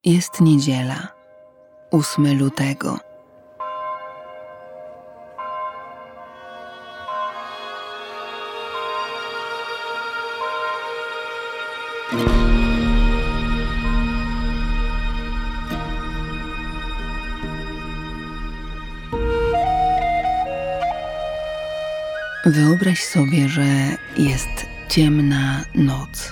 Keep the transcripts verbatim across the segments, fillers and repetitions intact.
Jest niedziela, ósmego lutego. Wyobraź sobie, że jest ciemna noc.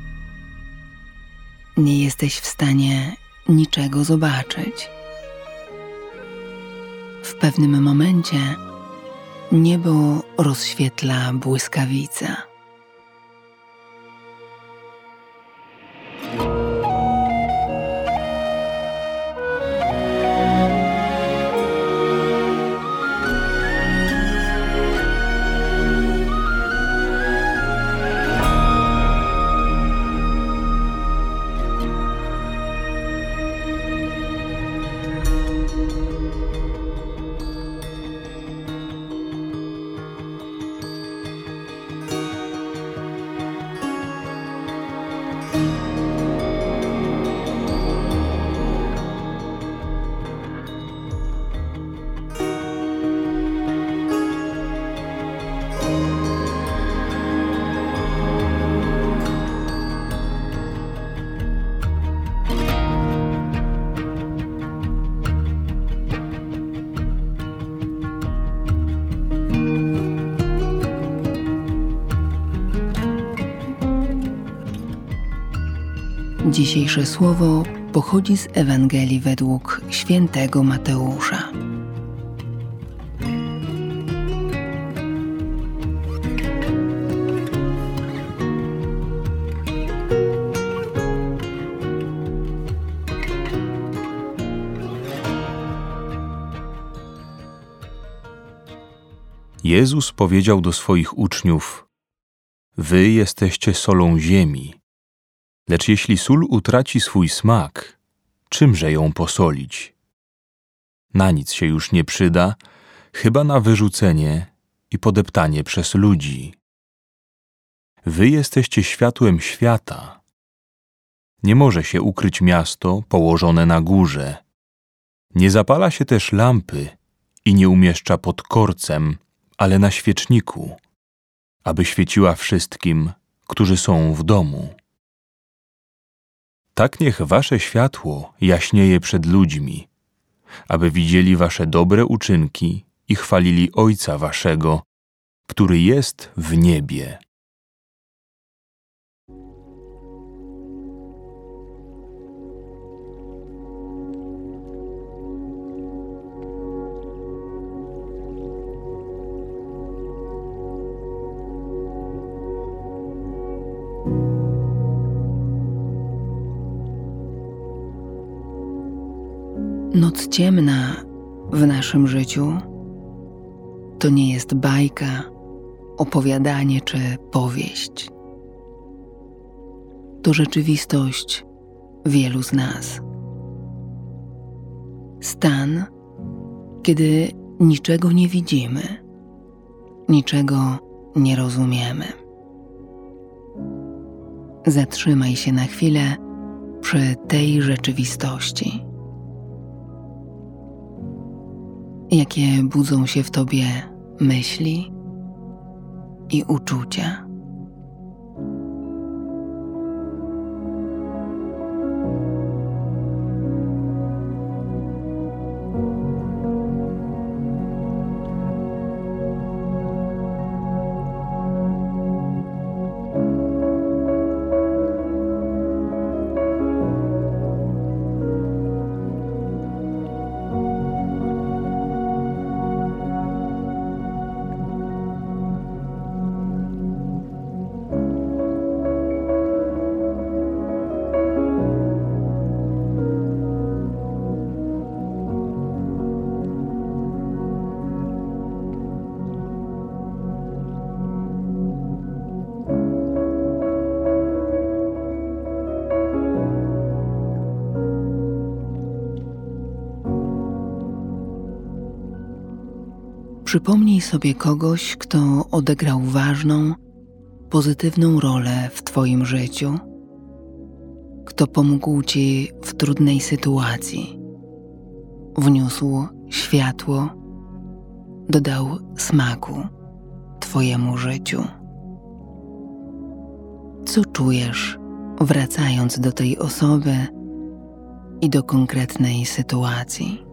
Nie jesteś w stanie niczego zobaczyć. W pewnym momencie niebo rozświetla błyskawica. Dzisiejsze słowo pochodzi z Ewangelii według świętego Mateusza. Jezus powiedział do swoich uczniów: Wy jesteście solą ziemi. Lecz jeśli sól utraci swój smak, czymże ją posolić? Na nic się już nie przyda, chyba na wyrzucenie i podeptanie przez ludzi. Wy jesteście światłem świata. Nie może się ukryć miasto położone na górze. Nie zapala się też lampy i nie umieszcza pod korcem, ale na świeczniku, aby świeciła wszystkim, którzy są w domu. Tak niech wasze światło jaśnieje przed ludźmi, aby widzieli wasze dobre uczynki i chwalili Ojca waszego, który jest w niebie. Noc ciemna w naszym życiu to nie jest bajka, opowiadanie czy powieść. To rzeczywistość wielu z nas. Stan, kiedy niczego nie widzimy, niczego nie rozumiemy. Zatrzymaj się na chwilę przy tej rzeczywistości. Jakie budzą się w tobie myśli i uczucia? Przypomnij sobie kogoś, kto odegrał ważną, pozytywną rolę w twoim życiu, kto pomógł Ci w trudnej sytuacji, wniósł światło, dodał smaku Twojemu życiu. Co czujesz, wracając do tej osoby i do konkretnej sytuacji?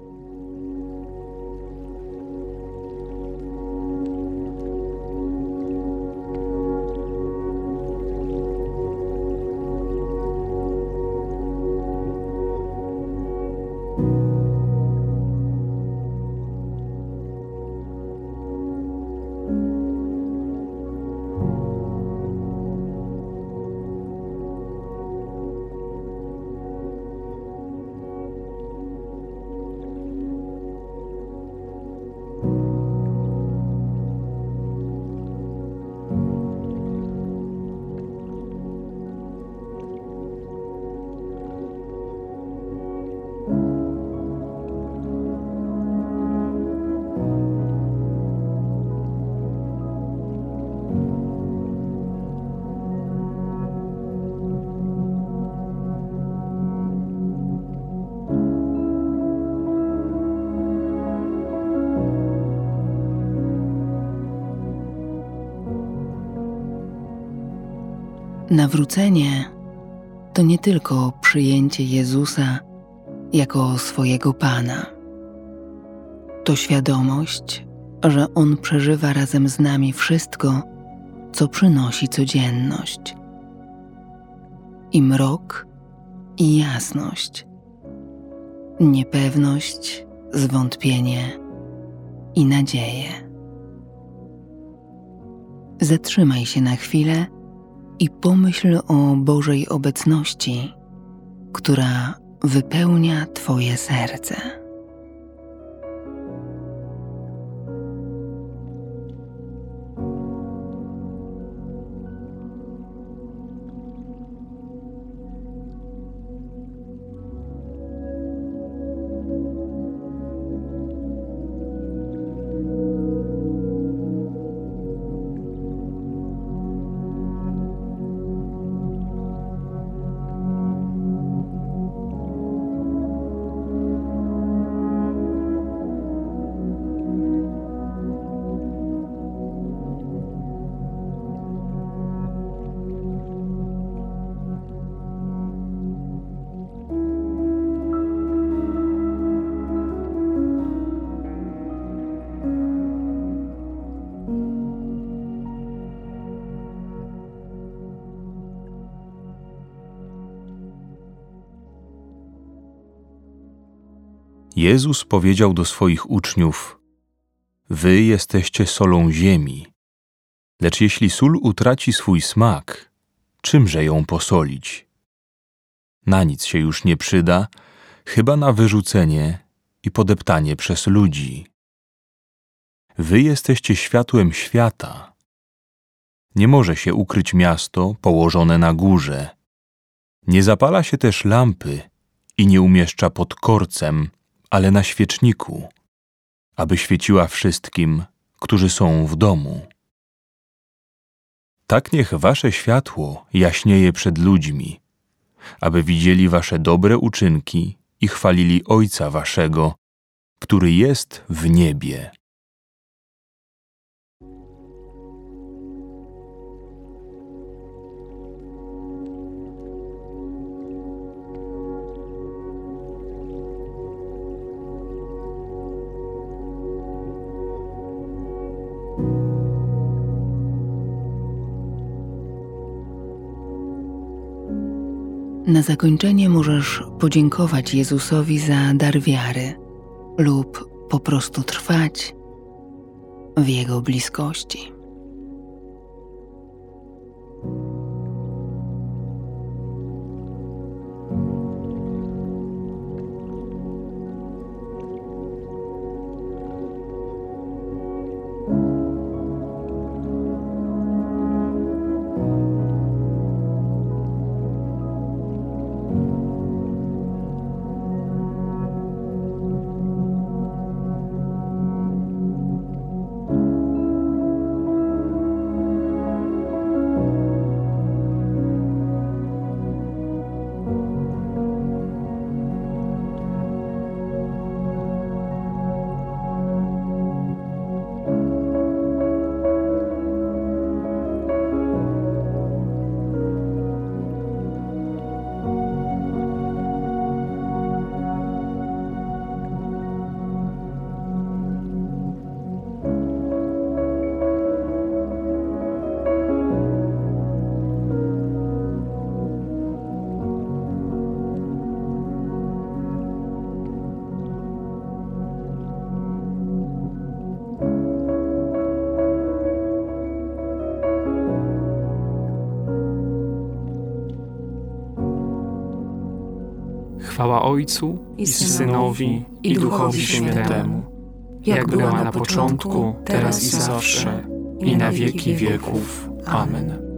Nawrócenie to nie tylko przyjęcie Jezusa jako swojego Pana. To świadomość, że On przeżywa razem z nami wszystko, co przynosi codzienność. I mrok, i jasność. Niepewność, zwątpienie i nadzieję. Zatrzymaj się na chwilę i pomyśl o Bożej obecności, która wypełnia Twoje serce. Jezus powiedział do swoich uczniów: Wy jesteście solą ziemi, lecz jeśli sól utraci swój smak, czymże ją posolić? Na nic się już nie przyda, chyba na wyrzucenie i podeptanie przez ludzi. Wy jesteście światłem świata. Nie może się ukryć miasto położone na górze. Nie zapala się też lampy i nie umieszcza pod korcem, ale na świeczniku, aby świeciła wszystkim, którzy są w domu. Tak niech wasze światło jaśnieje przed ludźmi, aby widzieli wasze dobre uczynki i chwalili Ojca waszego, który jest w niebie. Na zakończenie możesz podziękować Jezusowi za dar wiary lub po prostu trwać w Jego bliskości. Chwała Ojcu i Synowi i Duchowi Świętemu, jak była na początku, teraz i zawsze, i na wieki wieków. Amen.